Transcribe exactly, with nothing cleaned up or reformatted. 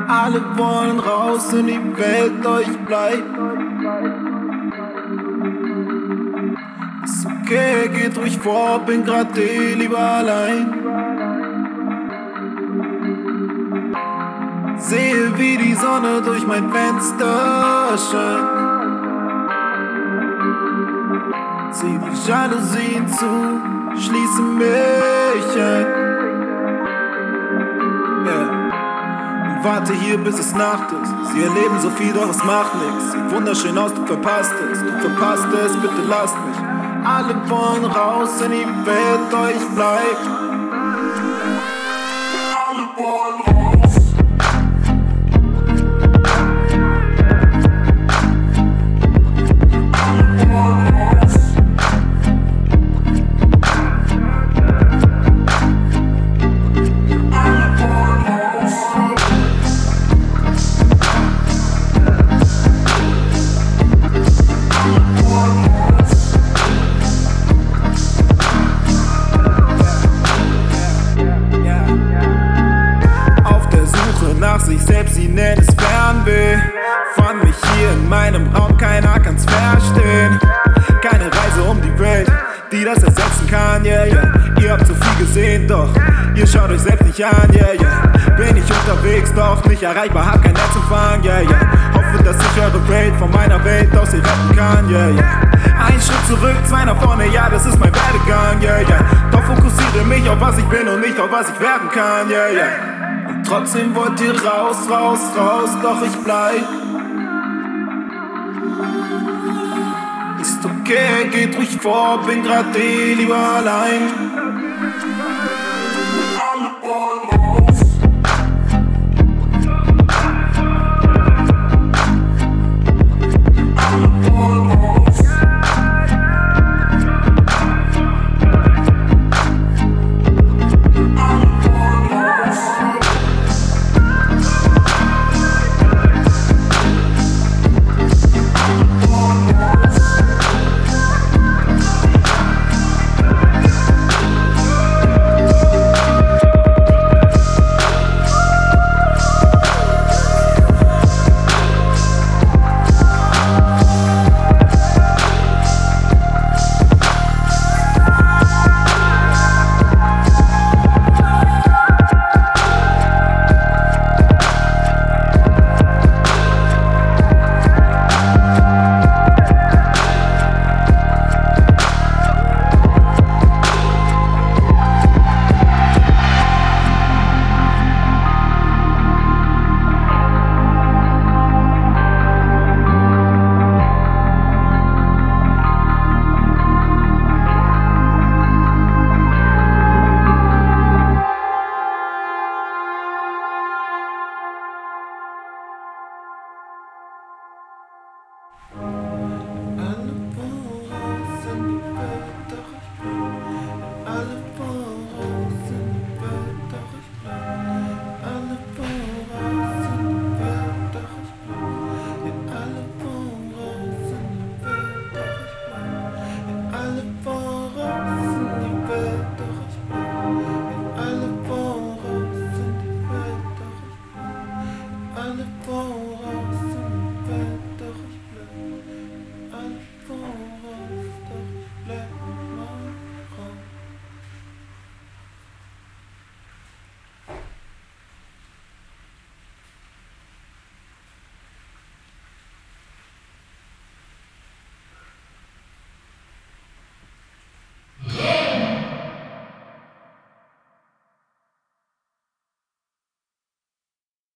Alle wollen raus in die Welt, doch ich bleib. Ist okay, geht ruhig vor, bin grad eh lieber allein. Sehe, wie die Sonne durch mein Fenster scheint. Zieh die Jalousien zu, schließe mich ein. Yeah. Und warte hier, bis es Nacht ist. Sie erleben so viel, doch es macht nichts. Sieht wunderschön aus, du verpasst es. Du verpasst es, bitte lass mich. Alle wollen raus in die Welt, doch ich bleib. Alle wollen raus. Nach sich selbst, sie nennen es Fernweh. Fand mich hier in meinem Raum, keiner kann's verstehen. Keine Reise um die Welt, die das ersetzen kann, yeah, yeah. Ihr habt so viel gesehen, doch ihr schaut euch selbst nicht an, yeah, yeah. Bin ich unterwegs, doch nicht erreichbar, hab kein Netzempfang, yeah, yeah. Hoffe, dass ich eure Welt von meiner Welt aus hier retten kann, yeah, yeah. Ein Schritt zurück, zwei nach vorne, ja, das ist mein Werdegang, yeah, yeah. Doch fokussiere mich auf was ich bin und nicht auf was ich werden kann, yeah, yeah. Und trotzdem wollt ihr raus, raus, raus, doch ich bleib. Ist okay, geht ruhig vor, bin grad eh lieber allein.